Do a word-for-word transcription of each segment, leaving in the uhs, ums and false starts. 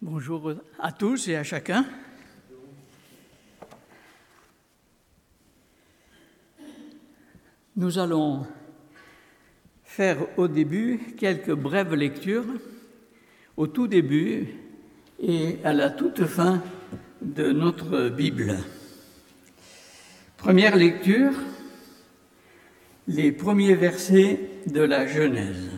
Bonjour à tous et à chacun. Nous allons faire au début quelques brèves lectures, au tout début et à la toute fin de notre Bible. Première lecture, les premiers versets de la Genèse.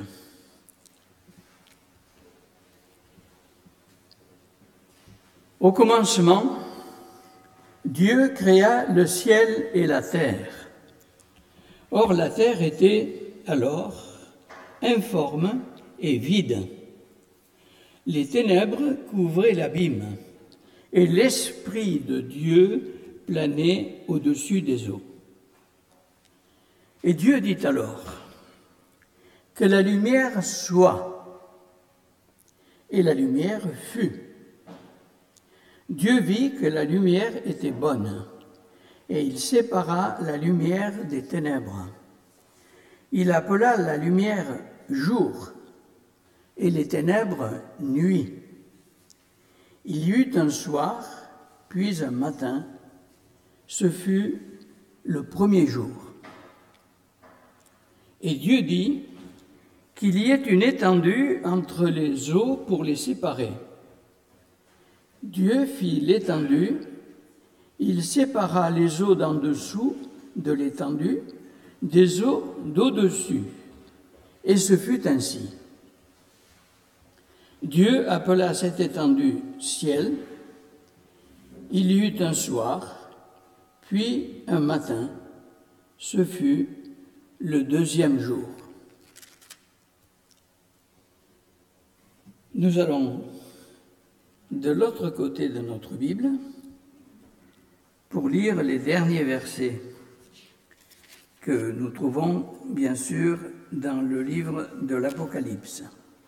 Au commencement, Dieu créa le ciel et la terre. Or, la terre était alors informe et vide. Les ténèbres couvraient l'abîme, et l'Esprit de Dieu planait au-dessus des eaux. Et Dieu dit alors, « Que la lumière soit. » Et la lumière fut. Dieu vit que la lumière était bonne, et il sépara la lumière des ténèbres. Il appela la lumière jour, et les ténèbres nuit. Il y eut un soir, puis un matin. Ce fut le premier jour. Et Dieu dit qu'il y ait une étendue entre les eaux pour les séparer. Dieu fit l'étendue, il sépara les eaux d'en dessous de l'étendue des eaux d'au-dessus, et ce fut ainsi. Dieu appela cette étendue ciel. Il y eut un soir, puis un matin, ce fut le deuxième jour. Nous allons de l'autre côté de notre Bible pour lire les derniers versets que nous trouvons bien sûr dans le livre de l'Apocalypse.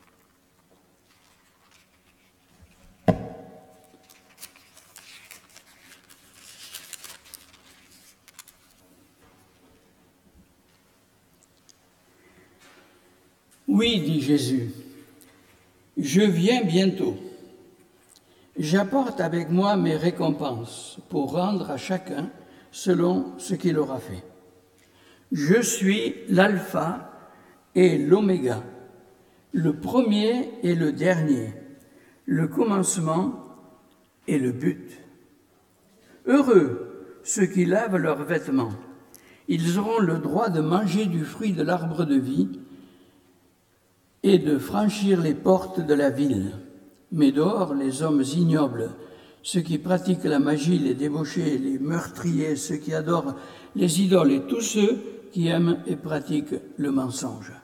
Oui, dit Jésus, je viens bientôt. J'apporte avec moi mes récompenses pour rendre à chacun selon ce qu'il aura fait. Je suis l'alpha et l'oméga, le premier et le dernier, le commencement et le but. Heureux ceux qui lavent leurs vêtements, ils auront le droit de manger du fruit de l'arbre de vie et de franchir les portes de la ville. Mais dehors, les hommes ignobles, ceux qui pratiquent la magie, les débauchés, les meurtriers, ceux qui adorent les idoles et tous ceux qui aiment et pratiquent le mensonge.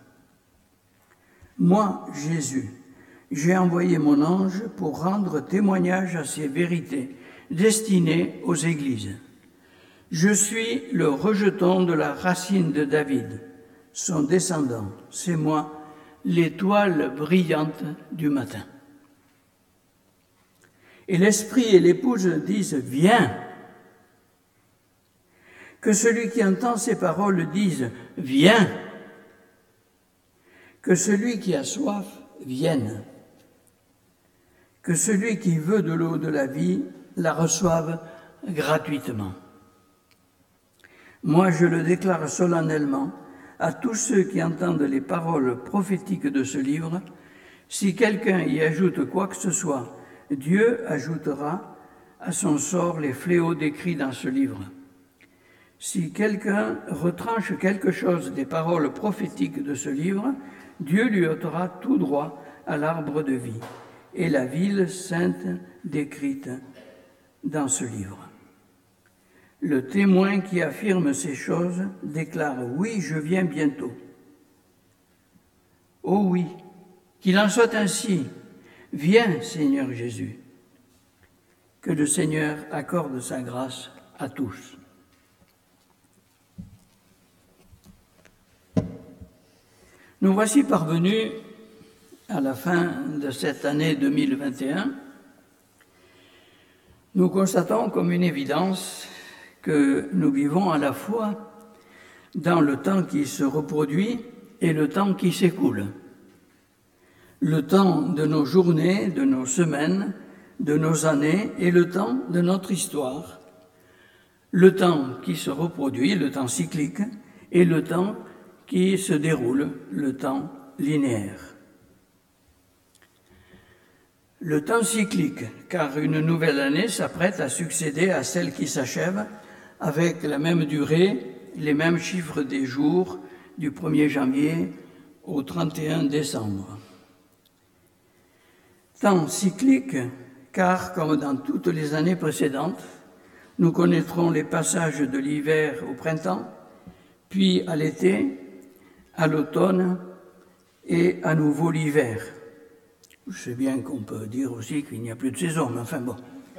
Moi, Jésus, j'ai envoyé mon ange pour rendre témoignage à ces vérités destinées aux églises. Je suis le rejeton de la racine de David, son descendant, c'est moi, l'étoile brillante du matin. Et l'esprit et l'épouse disent « Viens ». Que celui qui entend ces paroles dise « Viens ». Que celui qui a soif vienne. Que celui qui veut de l'eau de la vie la reçoive gratuitement. Moi, je le déclare solennellement à tous ceux qui entendent les paroles prophétiques de ce livre. Si quelqu'un y ajoute quoi que ce soit, Dieu ajoutera à son sort les fléaux décrits dans ce livre. Si quelqu'un retranche quelque chose des paroles prophétiques de ce livre, Dieu lui ôtera tout droit à l'arbre de vie et la ville sainte décrite dans ce livre. Le témoin qui affirme ces choses déclare « Oui, je viens bientôt ». Oh oui, qu'il en soit ainsi. Viens, Seigneur Jésus. Que le Seigneur accorde sa grâce à tous. Nous voici parvenus à la fin de cette année deux mille vingt et un. Nous constatons comme une évidence que nous vivons à la fois dans le temps qui se reproduit et le temps qui s'écoule. Le temps de nos journées, de nos semaines, de nos années et le temps de notre histoire, le temps qui se reproduit, le temps cyclique, et le temps qui se déroule, le temps linéaire. Le temps cyclique, car une nouvelle année s'apprête à succéder à celle qui s'achève avec la même durée, les mêmes chiffres des jours du premier janvier au trente et un décembre. Temps cyclique, car comme dans toutes les années précédentes, nous connaîtrons les passages de l'hiver au printemps, puis à l'été, à l'automne et à nouveau l'hiver. Je sais bien qu'on peut dire aussi qu'il n'y a plus de saison, mais enfin bon.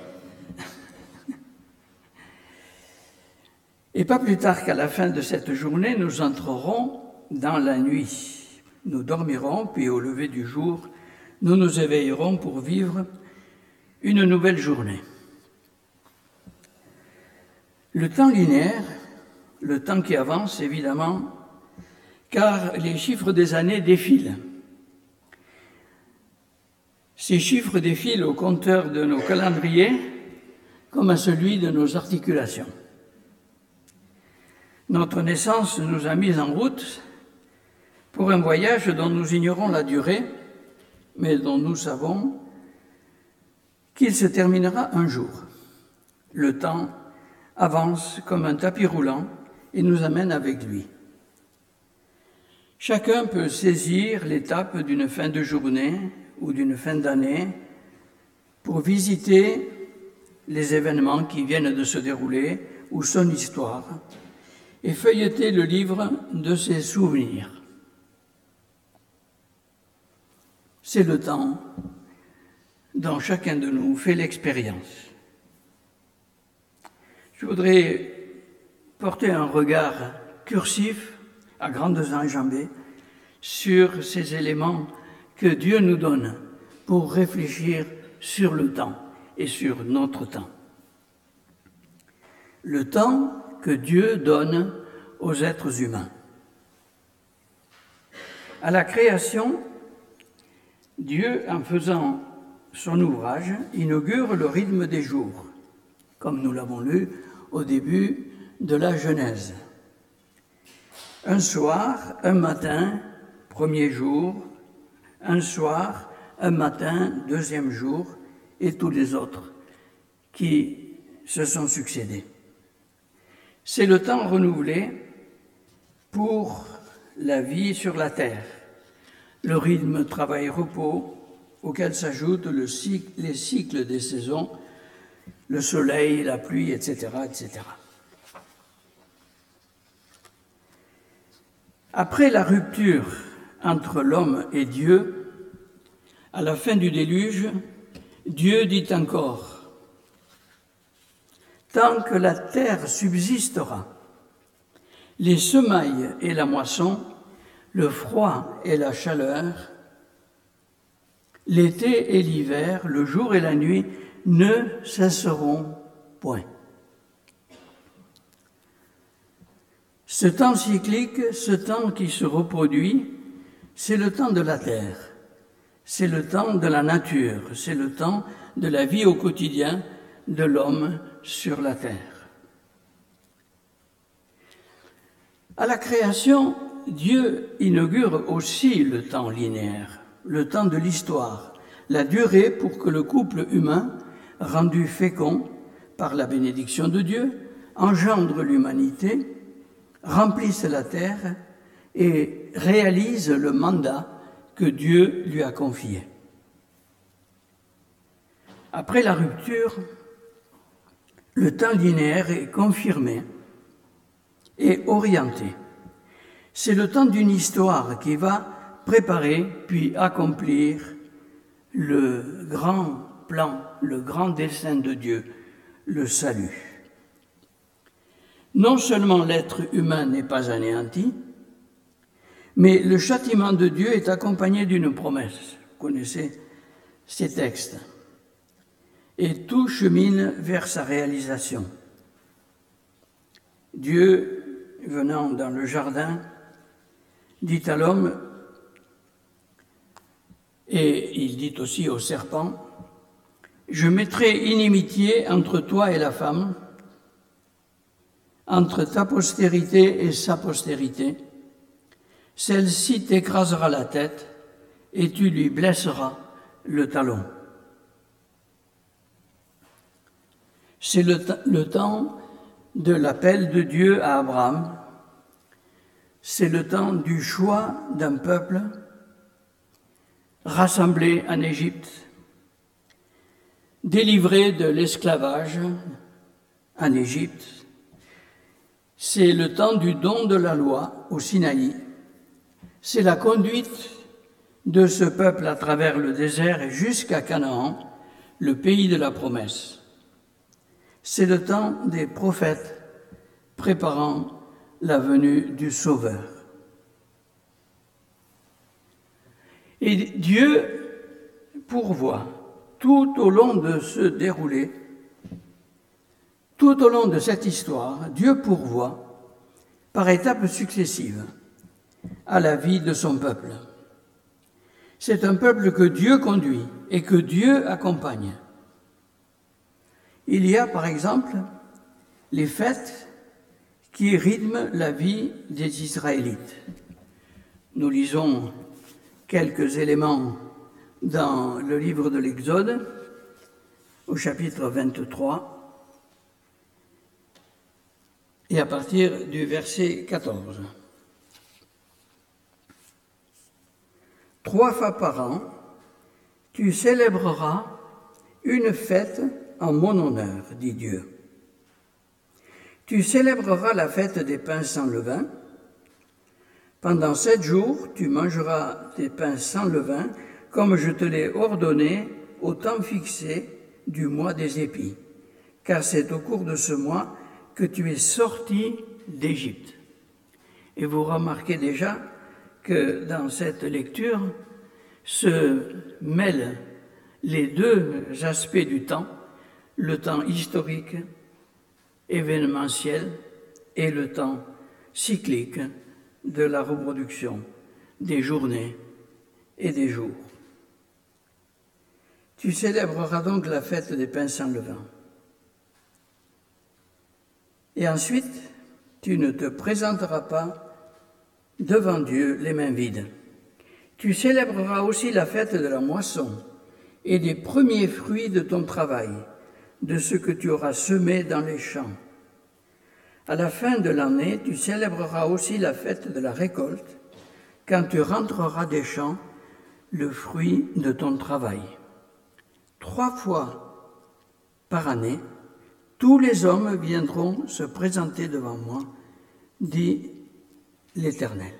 Et pas plus tard qu'à la fin de cette journée, nous entrerons dans la nuit. Nous dormirons, puis au lever du jour, nous nous éveillerons pour vivre une nouvelle journée. Le temps linéaire, le temps qui avance évidemment, car les chiffres des années défilent. Ces chiffres défilent au compteur de nos calendriers comme à celui de nos articulations. Notre naissance nous a mis en route pour un voyage dont nous ignorons la durée, mais dont nous savons qu'il se terminera un jour. Le temps avance comme un tapis roulant et nous amène avec lui. Chacun peut saisir l'étape d'une fin de journée ou d'une fin d'année pour visiter les événements qui viennent de se dérouler ou son histoire et feuilleter le livre de ses souvenirs. C'est le temps dont chacun de nous fait l'expérience. Je voudrais porter un regard cursif, à grandes enjambées, sur ces éléments que Dieu nous donne pour réfléchir sur le temps et sur notre temps. Le temps que Dieu donne aux êtres humains. À la création, Dieu, en faisant son ouvrage, inaugure le rythme des jours, comme nous l'avons lu au début de la Genèse. Un soir, un matin, premier jour, un soir, un matin, deuxième jour, et tous les autres qui se sont succédés. C'est le temps renouvelé pour la vie sur la terre, le rythme travail-repos auquel s'ajoutent le cycle, les cycles des saisons, le soleil, la pluie, et cetera, et cetera. Après la rupture entre l'homme et Dieu, à la fin du déluge, Dieu dit encore « Tant que la terre subsistera, les semailles et la moisson, le froid et la chaleur, l'été et l'hiver, le jour et la nuit ne cesseront point. » Ce temps cyclique, ce temps qui se reproduit, c'est le temps de la terre, c'est le temps de la nature, c'est le temps de la vie au quotidien de l'homme sur la terre. À la création, Dieu inaugure aussi le temps linéaire, le temps de l'histoire, la durée pour que le couple humain, rendu fécond par la bénédiction de Dieu, engendre l'humanité, remplisse la terre et réalise le mandat que Dieu lui a confié. Après la rupture, le temps linéaire est confirmé et orienté. C'est le temps d'une histoire qui va préparer puis accomplir le grand plan, le grand dessein de Dieu, le salut. Non seulement l'être humain n'est pas anéanti, mais le châtiment de Dieu est accompagné d'une promesse. Vous connaissez ces textes. Et tout chemine vers sa réalisation. Dieu, venant dans le jardin, dit à l'homme, et il dit aussi au serpent, Je mettrai inimitié entre toi et la femme, entre ta postérité et sa postérité. Celle-ci t'écrasera la tête et tu lui blesseras le talon. C'est le, t- le temps de l'appel de Dieu à Abraham. C'est le temps du choix d'un peuple rassemblé en Égypte, délivré de l'esclavage en Égypte. C'est le temps du don de la loi au Sinaï. C'est la conduite de ce peuple à travers le désert et jusqu'à Canaan, le pays de la promesse. C'est le temps des prophètes préparant la venue du Sauveur. Et Dieu pourvoit tout au long de ce déroulé, tout au long de cette histoire, Dieu pourvoit par étapes successives à la vie de son peuple. C'est un peuple que Dieu conduit et que Dieu accompagne. Il y a, par exemple, les fêtes qui rythment la vie des Israélites. Nous lisons quelques éléments dans le livre de l'Exode, au chapitre vingt-trois, et à partir du verset quatorze. Trois fois par an, tu célébreras une fête en mon honneur, dit Dieu. Tu célébreras la fête des pains sans levain. Pendant sept jours, tu mangeras des pains sans levain, comme je te l'ai ordonné au temps fixé du mois des épis, car c'est au cours de ce mois que tu es sorti d'Égypte. Et vous remarquez déjà que dans cette lecture se mêlent les deux aspects du temps, le temps historique, événementiel, et le temps cyclique de la reproduction des journées et des jours. Tu célébreras donc la fête des pains sans levain. Et ensuite, tu ne te présenteras pas devant Dieu les mains vides. Tu célébreras aussi la fête de la moisson et des premiers fruits de ton travail, de ce que tu auras semé dans les champs. À la fin de l'année, tu célébreras aussi la fête de la récolte, quand tu rentreras des champs le fruit de ton travail. Trois fois par année, tous les hommes viendront se présenter devant moi, dit l'Éternel.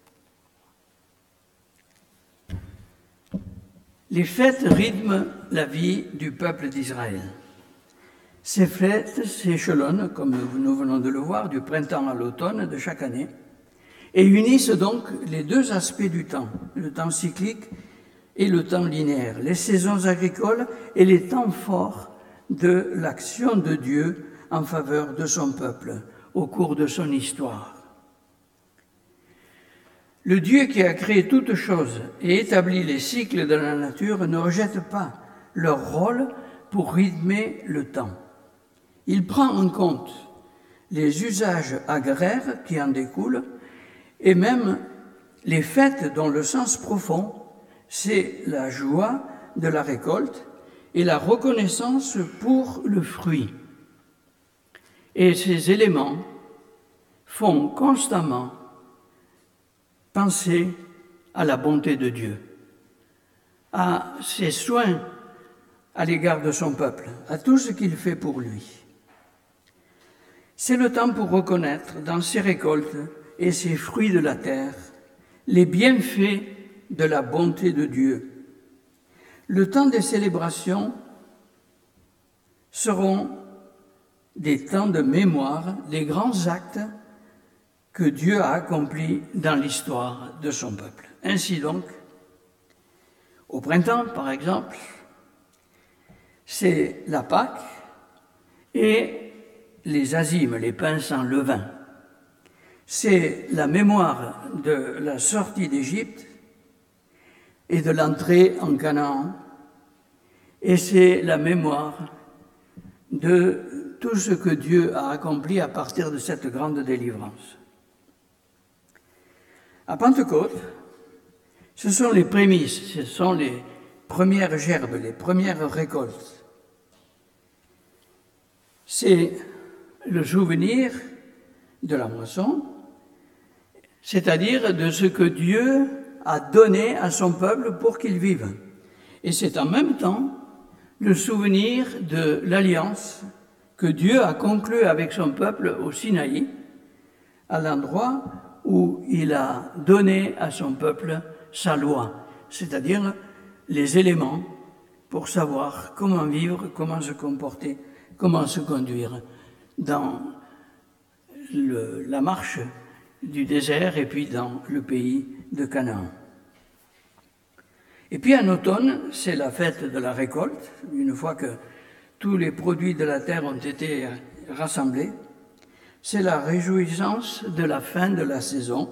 Les fêtes rythment la vie du peuple d'Israël. Ces fêtes s'échelonnent, comme nous venons de le voir, du printemps à l'automne de chaque année, et unissent donc les deux aspects du temps, le temps cyclique et le temps linéaire, les saisons agricoles et les temps forts de l'action de Dieu en faveur de son peuple au cours de son histoire. Le Dieu qui a créé toutes choses et établi les cycles de la nature ne rejette pas leur rôle pour rythmer le temps. Il prend en compte les usages agraires qui en découlent et même les fêtes dont le sens profond, c'est la joie de la récolte et la reconnaissance pour le fruit. Et ces éléments font constamment penser à la bonté de Dieu, à ses soins à l'égard de son peuple, à tout ce qu'il fait pour lui. C'est le temps pour reconnaître dans ses récoltes et ses fruits de la terre les bienfaits de la bonté de Dieu. Le temps des célébrations seront des temps de mémoire des grands actes que Dieu a accomplis dans l'histoire de son peuple. Ainsi donc, au printemps, par exemple, c'est la Pâque et les azimes, les pains sans levain. C'est la mémoire de la sortie d'Égypte et de l'entrée en Canaan. et c'est la mémoire de tout ce que Dieu a accompli à partir de cette grande délivrance. À Pentecôte, ce sont les prémices, ce sont les premières gerbes, les premières récoltes. C'est le souvenir de la moisson, c'est-à-dire de ce que Dieu a donné à son peuple pour qu'il vive. Et c'est en même temps le souvenir de l'alliance que Dieu a conclue avec son peuple au Sinaï, à l'endroit où il a donné à son peuple sa loi, c'est-à-dire les éléments pour savoir comment vivre, comment se comporter, comment se conduire dans le, la marche du désert et puis dans le pays de Canaan. Et puis en automne, c'est la fête de la récolte, une fois que tous les produits de la terre ont été rassemblés. C'est la réjouissance de la fin de la saison.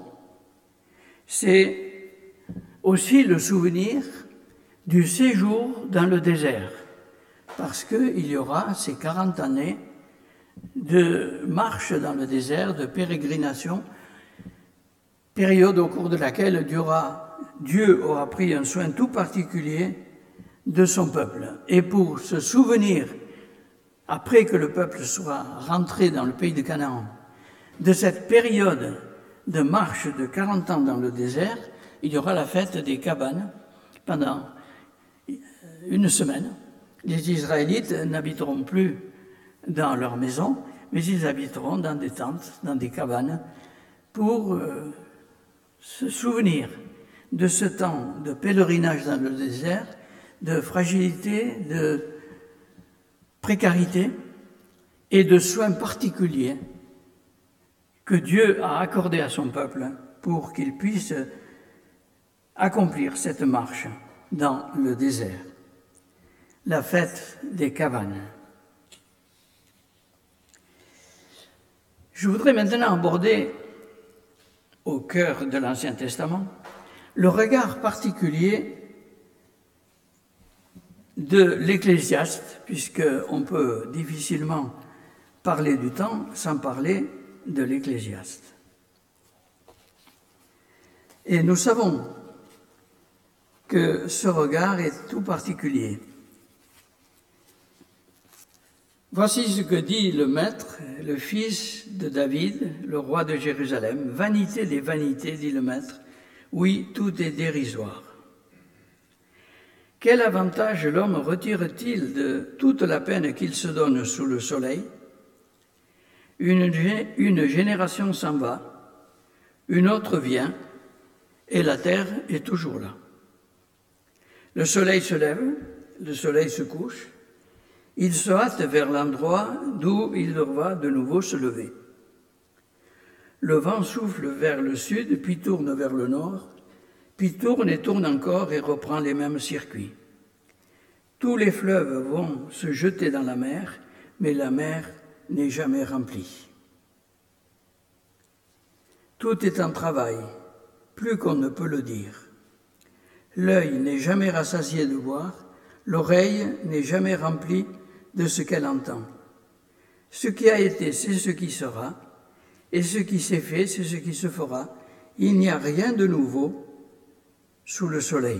C'est aussi le souvenir du séjour dans le désert, parce qu'il y aura ces quarante années de marche dans le désert, de pérégrination, période au cours de laquelle Dieu aura, Dieu aura pris un soin tout particulier de son peuple. Et pour se souvenir, après que le peuple soit rentré dans le pays de Canaan, de cette période de marche de quarante ans dans le désert, il y aura la fête des cabanes pendant une semaine. Les Israélites n'habiteront plus dans leur maison, mais ils habiteront dans des tentes, dans des cabanes, pour euh, se souvenir de ce temps de pèlerinage dans le désert, de fragilité, de précarité et de soins particuliers que Dieu a accordés à son peuple pour qu'il puisse accomplir cette marche dans le désert. La fête des cabanes. Je voudrais maintenant aborder, au cœur de l'Ancien Testament, le regard particulier de l'Ecclésiaste, puisqu'on peut difficilement parler du temps sans parler de l'Ecclésiaste. Et nous savons que ce regard est tout particulier. Voici ce que dit le Maître, le fils de David, le roi de Jérusalem. « Vanité des vanités, dit le Maître, oui, tout est dérisoire. Quel avantage l'homme retire-t-il de toute la peine qu'il se donne sous le soleil? Une, une génération s'en va, une autre vient, et la terre est toujours là. Le soleil se lève, le soleil se couche, il se hâte vers l'endroit d'où il va de nouveau se lever. Le vent souffle vers le sud, puis tourne vers le nord, puis tourne et tourne encore et reprend les mêmes circuits. Tous les fleuves vont se jeter dans la mer, mais la mer n'est jamais remplie. Tout est en travail, plus qu'on ne peut le dire. L'œil n'est jamais rassasié de voir, l'oreille n'est jamais remplie de ce qu'elle entend. Ce qui a été, c'est ce qui sera, et ce qui s'est fait, c'est ce qui se fera. Il n'y a rien de nouveau sous le soleil.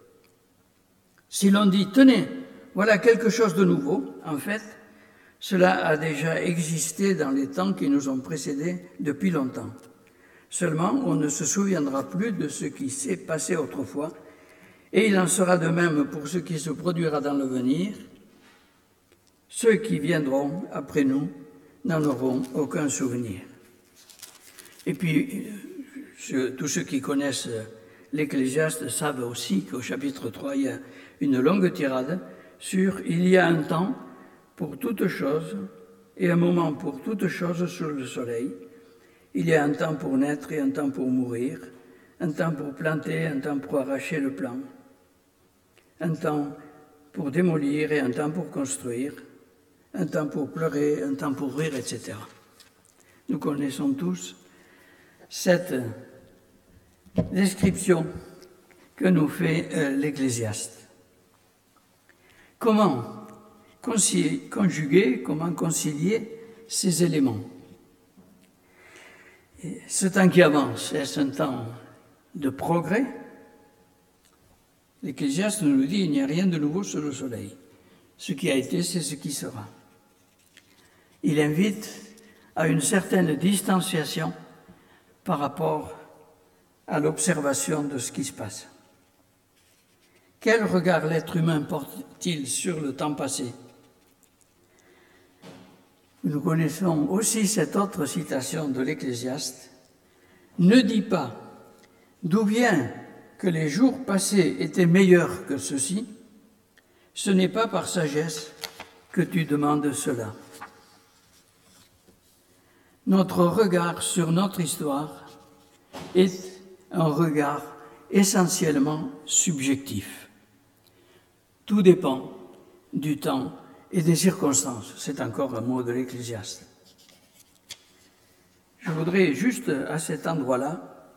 Si l'on dit, tenez, voilà quelque chose de nouveau, en fait, cela a déjà existé dans les temps qui nous ont précédés depuis longtemps. Seulement, on ne se souviendra plus de ce qui s'est passé autrefois, et il en sera de même pour ce qui se produira dans l'avenir. Ceux qui viendront après nous n'en auront aucun souvenir. Et puis, je, tous ceux qui connaissent l'Ecclésiaste savent aussi qu'au chapitre trois, il y a une longue tirade sur « Il y a un temps pour toute chose et un moment pour toute chose sous le soleil. Il y a un temps pour naître et un temps pour mourir, un temps pour planter, un temps pour arracher le plant, un temps pour démolir et un temps pour construire, un temps pour pleurer, un temps pour rire, et cetera » Nous connaissons tous cette description que nous fait euh, l'Ecclésiaste. Comment conjuguer, comment concilier ces éléments? Et ce temps qui avance, est-ce un temps de progrès? L'Ecclésiaste nous dit il n'y a rien de nouveau sous le soleil. Ce qui a été, c'est ce qui sera. Il invite à une certaine distanciation par rapport à l'observation de ce qui se passe. Quel regard l'être humain porte-t-il sur le temps passé? Nous connaissons aussi cette autre citation de l'Ecclésiaste. « Ne dis pas d'où vient que les jours passés étaient meilleurs que ceux-ci, ce n'est pas par sagesse que tu demandes cela. » Notre regard sur notre histoire est un regard essentiellement subjectif. Tout dépend du temps et des circonstances. C'est encore un mot de l'Ecclésiaste. Je voudrais juste à cet endroit-là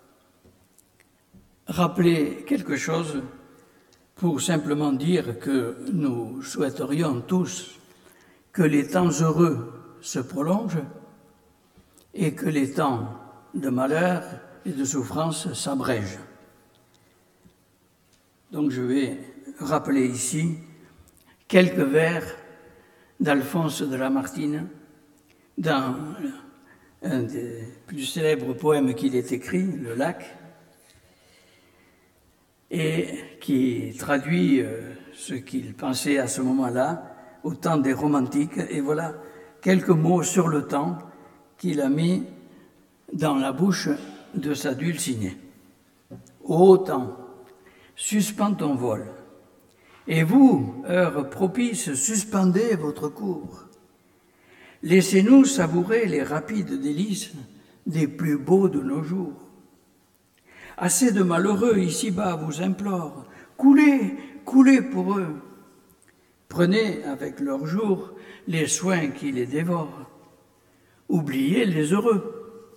rappeler quelque chose pour simplement dire que nous souhaiterions tous que les temps heureux se prolongent et que les temps de malheur et de souffrance s'abrègent. Donc je vais rappeler ici quelques vers d'Alphonse de Lamartine dans un des plus célèbres poèmes qu'il ait écrit, Le Lac, et qui traduit ce qu'il pensait à ce moment-là au temps des romantiques. Et voilà quelques mots sur le temps qu'il a mis dans la bouche de sa Dulcinée. Ô temps, suspends ton vol, et vous, heure propice, suspendez votre cours. Laissez-nous savourer les rapides délices des plus beaux de nos jours. Assez de malheureux ici-bas vous implorent, coulez, coulez pour eux. Prenez avec leurs jours les soins qui les dévorent. Oubliez les heureux.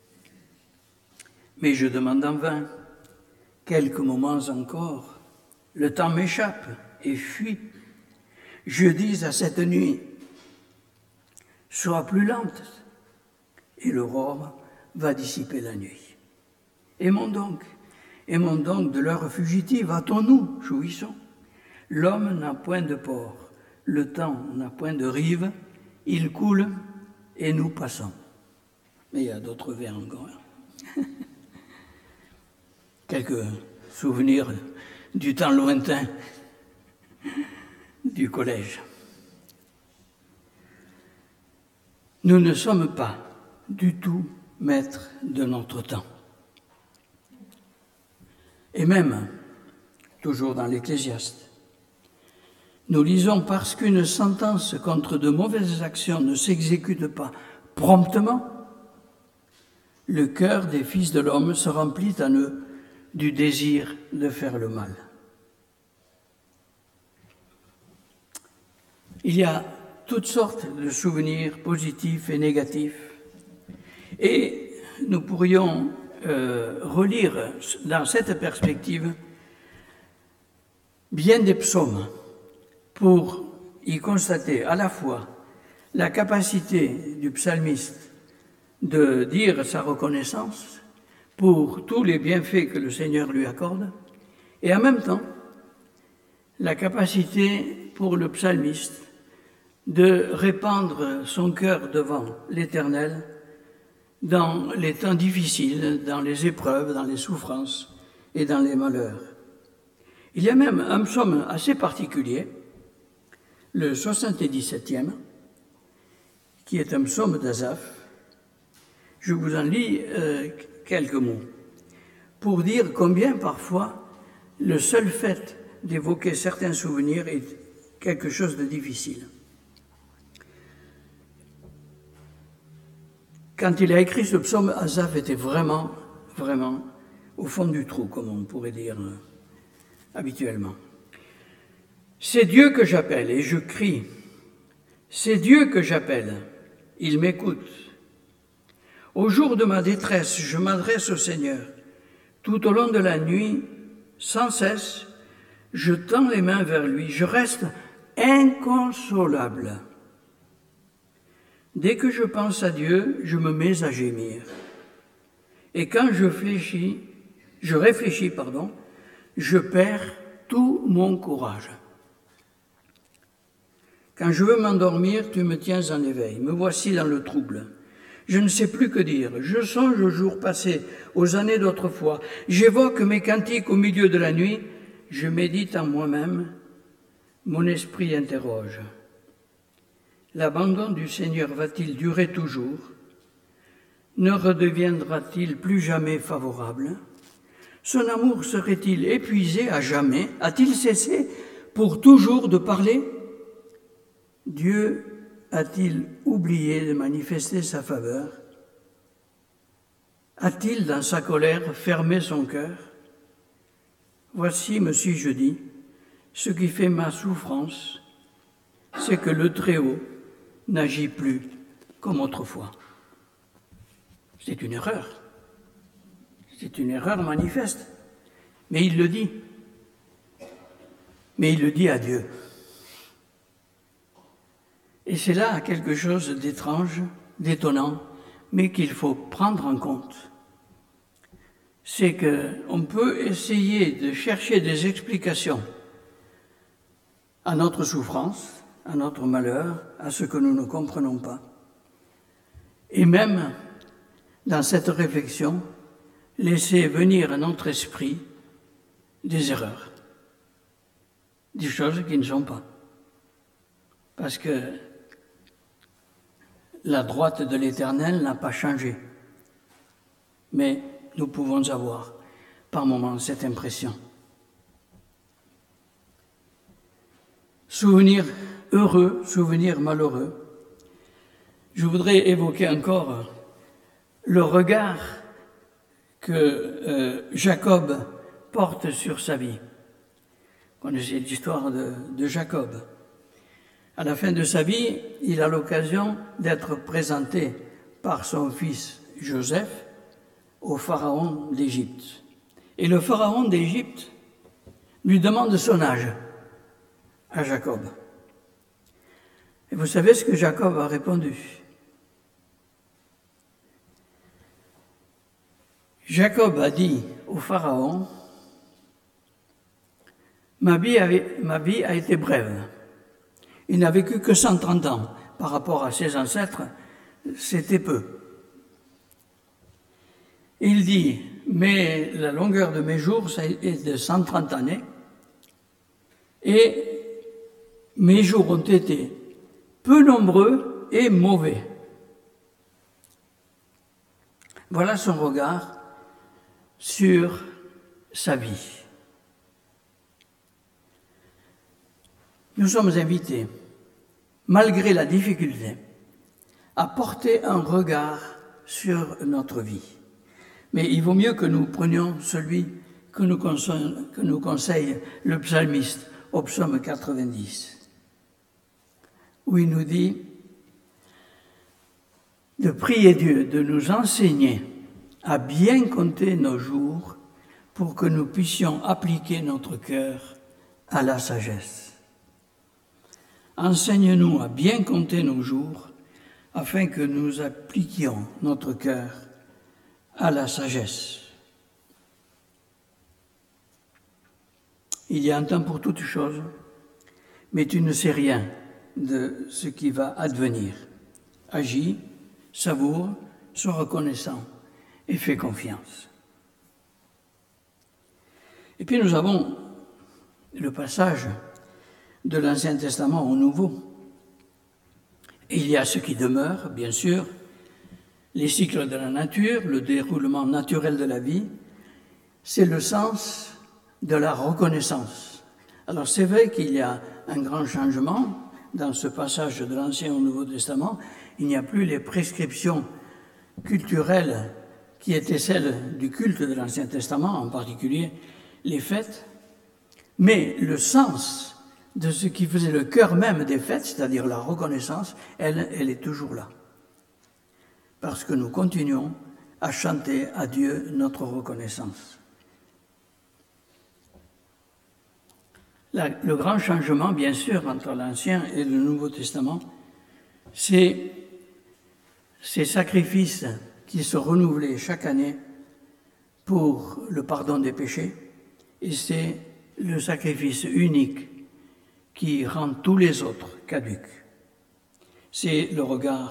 Mais je demande en vain, quelques moments encore, le temps m'échappe et fuit. Je dis à cette nuit, sois plus lente, et l'aurore va dissiper la nuit. Aimons donc, aimons donc de l'heure fugitive, hâtons-nous, jouissons. L'homme n'a point de port, le temps n'a point de rive, il coule et nous passons. Mais il y a d'autres vers encore. Quelques souvenirs du temps lointain du collège. Nous ne sommes pas du tout maîtres de notre temps. Et même, toujours dans l'Ecclésiaste, nous lisons « Parce qu'une sentence contre de mauvaises actions ne s'exécute pas promptement, le cœur des fils de l'homme se remplit en eux du désir de faire le mal. » Il y a toutes sortes de souvenirs positifs et négatifs. Et nous pourrions euh, relire dans cette perspective bien des psaumes pour y constater à la fois la capacité du psalmiste de dire sa reconnaissance pour tous les bienfaits que le Seigneur lui accorde, et en même temps la capacité pour le psalmiste de répandre son cœur devant l'Éternel dans les temps difficiles, dans les épreuves, dans les souffrances et dans les malheurs. Il y a même un psaume assez particulier, le soixante-dix-septième, qui est un psaume d'Asaph. Je vous en lis euh, quelques mots pour dire combien parfois le seul fait d'évoquer certains souvenirs est quelque chose de difficile. Quand il a écrit ce psaume, Asaph était vraiment, vraiment au fond du trou, comme on pourrait dire euh, habituellement. C'est Dieu que j'appelle et je crie. C'est Dieu que j'appelle, il m'écoute. Au jour de ma détresse, je m'adresse au Seigneur. Tout au long de la nuit, sans cesse, je tends les mains vers lui. Je reste inconsolable. Dès que je pense à Dieu, je me mets à gémir. Et quand je réfléchis, je réfléchis, pardon, je perds tout mon courage. Quand je veux m'endormir, tu me tiens en éveil. Me voici dans le trouble. Je ne sais plus que dire. Je songe aux jours passés, aux années d'autrefois. J'évoque mes cantiques au milieu de la nuit. Je médite en moi-même. Mon esprit interroge. L'abandon du Seigneur va-t-il durer toujours? Ne redeviendra-t-il plus jamais favorable? Son amour serait-il épuisé à jamais? A-t-il cessé pour toujours de parler? Dieu a-t-il oublié de manifester sa faveur? A-t-il, dans sa colère, fermé son cœur? Voici, me suis-je dit, ce qui fait ma souffrance, c'est que le Très-Haut n'agit plus comme autrefois. C'est une erreur. C'est une erreur manifeste. Mais il le dit. Mais il le dit à Dieu. Et c'est là quelque chose d'étrange, d'étonnant, mais qu'il faut prendre en compte. C'est qu'on peut essayer de chercher des explications à notre souffrance, à notre malheur, à ce que nous ne comprenons pas. Et même, dans cette réflexion, laisser venir à notre esprit des erreurs, des choses qui ne sont pas. Parce que la droite de l'Éternel n'a pas changé. Mais nous pouvons avoir par moments cette impression. Souvenir heureux, souvenir malheureux. Je voudrais évoquer encore le regard que euh, Jacob porte sur sa vie. Vous connaissez l'histoire de, de Jacob. À la fin de sa vie, il a l'occasion d'être présenté par son fils Joseph au pharaon d'Égypte. Et le pharaon d'Égypte lui demande son âge à Jacob. Et vous savez ce que Jacob a répondu? Jacob a dit au pharaon, ma vie, avait, ma vie a été brève. Il n'a vécu que cent trente ans. Par rapport à ses ancêtres, c'était peu. Il dit, mais la longueur de mes jours est de cent trente années, et mes jours ont été peu nombreux et mauvais. Voilà son regard sur sa vie. Nous sommes invités, malgré la difficulté, à porter un regard sur notre vie. Mais il vaut mieux que nous prenions celui que nous conseille, que nous conseille le psalmiste au psaume quatre-vingt-dix, où il nous dit de prier Dieu de nous enseigner à bien compter nos jours pour que nous puissions appliquer notre cœur à la sagesse. Enseigne-nous à bien compter nos jours afin que nous appliquions notre cœur à la sagesse. Il y a un temps pour toutes choses, mais tu ne sais rien de ce qui va advenir. Agis, savoure, sois reconnaissant et fais confiance. Et puis nous avons le passage de l'Ancien Testament au Nouveau. Et il y a ce qui demeure, bien sûr, les cycles de la nature, le déroulement naturel de la vie, c'est le sens de la reconnaissance. Alors c'est vrai qu'il y a un grand changement dans ce passage de l'Ancien au Nouveau Testament. Il n'y a plus les prescriptions culturelles qui étaient celles du culte de l'Ancien Testament, en particulier les fêtes, mais le sens de ce qui faisait le cœur même des fêtes, c'est-à-dire la reconnaissance, elle, elle est toujours là. Parce que nous continuons à chanter à Dieu notre reconnaissance. La, le grand changement, bien sûr, entre l'Ancien et le Nouveau Testament, c'est ces sacrifices qui se renouvelaient chaque année pour le pardon des péchés, et c'est le sacrifice unique qui rend tous les autres caducs. C'est le regard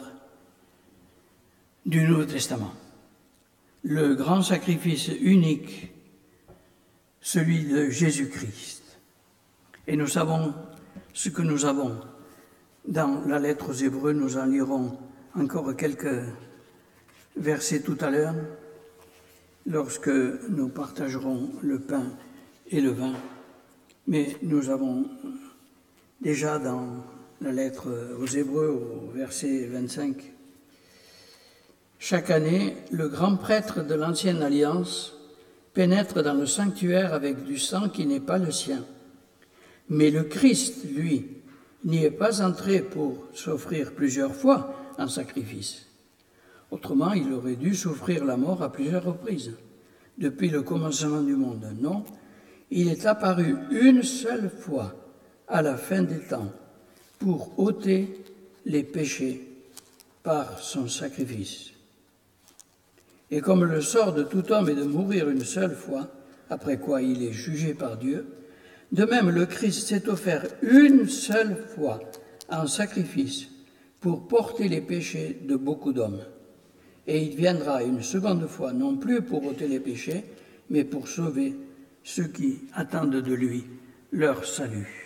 du Nouveau Testament. Le grand sacrifice unique, celui de Jésus-Christ. Et nous savons ce que nous avons. Dans la lettre aux Hébreux, nous en lirons encore quelques versets tout à l'heure, lorsque nous partagerons le pain et le vin. Mais nous avons déjà dans la lettre aux Hébreux, au verset vingt-cinq, « Chaque année, le grand prêtre de l'ancienne alliance pénètre dans le sanctuaire avec du sang qui n'est pas le sien. Mais le Christ, lui, n'y est pas entré pour s'offrir plusieurs fois en sacrifice. Autrement, il aurait dû souffrir la mort à plusieurs reprises, depuis le commencement du monde. Non, il est apparu une seule fois à la fin des temps pour ôter les péchés par son sacrifice. Et comme le sort de tout homme est de mourir une seule fois, après quoi il est jugé par Dieu, de même le Christ s'est offert une seule fois en sacrifice pour porter les péchés de beaucoup d'hommes. Et il viendra une seconde fois, non plus pour ôter les péchés, mais pour sauver ceux qui attendent de lui leur salut.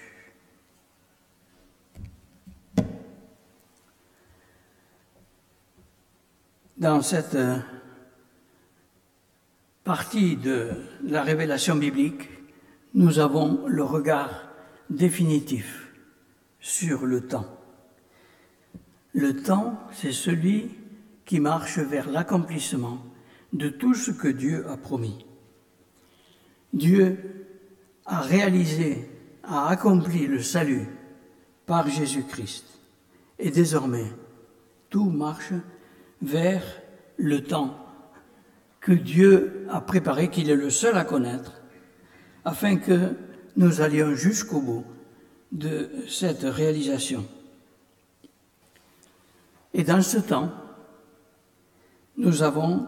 Dans cette partie de la révélation biblique, nous avons le regard définitif sur le temps. Le temps, c'est celui qui marche vers l'accomplissement de tout ce que Dieu a promis. Dieu a réalisé, a accompli le salut par Jésus-Christ. Et désormais, tout marche vers le temps que Dieu a préparé, qu'il est le seul à connaître, afin que nous allions jusqu'au bout de cette réalisation. Et dans ce temps, nous avons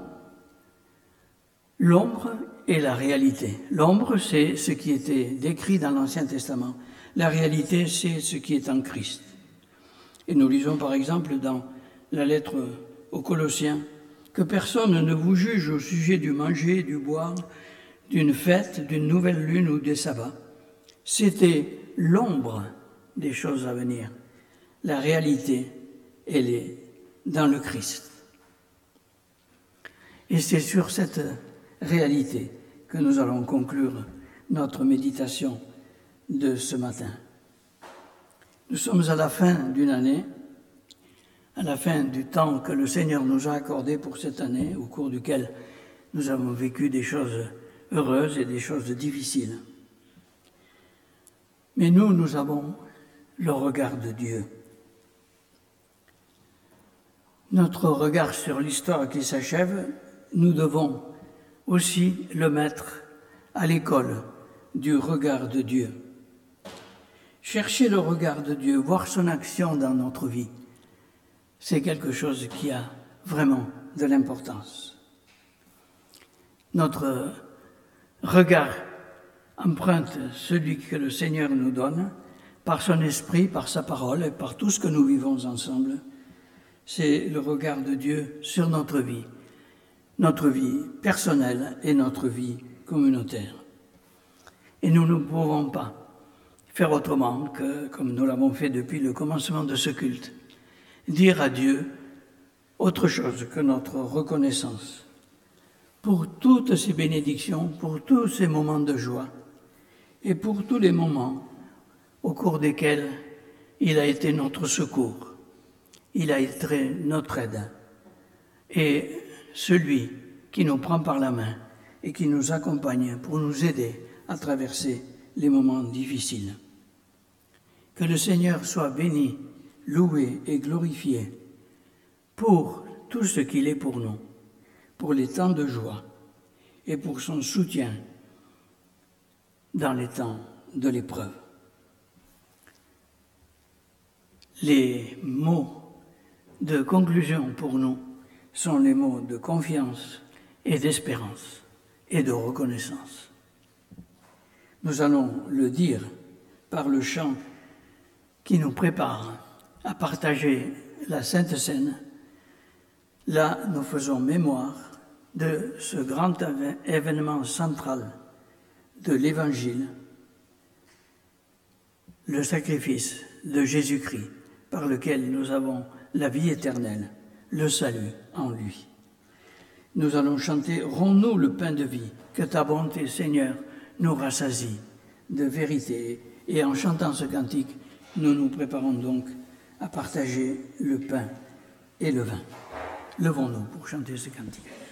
l'ombre et la réalité. L'ombre, c'est ce qui était décrit dans l'Ancien Testament. La réalité, c'est ce qui est en Christ. Et nous lisons par exemple dans la lettre aux Colossiens que personne ne vous juge au sujet du manger, du boire, d'une fête, d'une nouvelle lune ou des sabbats. C'était l'ombre des choses à venir. La réalité, elle est dans le Christ. Et c'est sur cette réalité que nous allons conclure notre méditation de ce matin. Nous sommes à la fin d'une année, à la fin du temps que le Seigneur nous a accordé pour cette année, au cours duquel nous avons vécu des choses heureuses et des choses difficiles. Mais nous, nous avons le regard de Dieu. Notre regard sur l'histoire qui s'achève, nous devons aussi le mettre à l'école du regard de Dieu. Chercher le regard de Dieu, voir son action dans notre vie, c'est quelque chose qui a vraiment de l'importance. Notre regard emprunte celui que le Seigneur nous donne, par son esprit, par sa parole et par tout ce que nous vivons ensemble. C'est le regard de Dieu sur notre vie, notre vie personnelle et notre vie communautaire. Et nous ne pouvons pas faire autrement que, comme nous l'avons fait depuis le commencement de ce culte, dire à Dieu autre chose que notre reconnaissance pour toutes ces bénédictions, pour tous ces moments de joie et pour tous les moments au cours desquels il a été notre secours, il a été notre aide et celui qui nous prend par la main et qui nous accompagne pour nous aider à traverser les moments difficiles. Que le Seigneur soit béni, loué et glorifié pour tout ce qu'il est pour nous, pour les temps de joie et pour son soutien dans les temps de l'épreuve. Les mots de conclusion pour nous sont les mots de confiance et d'espérance et de reconnaissance. Nous allons le dire par le chant qui nous prépare à partager la Sainte Seine. Là, nous faisons mémoire de ce grand événement central de l'Évangile, le sacrifice de Jésus-Christ, par lequel nous avons la vie éternelle, le salut en lui. Nous allons chanter « Rends-nous le pain de vie, que ta bonté, Seigneur, nous rassasie de vérité ». Et en chantant ce cantique, nous nous préparons donc à partager le pain et le vin. Levons-nous pour chanter ce cantique.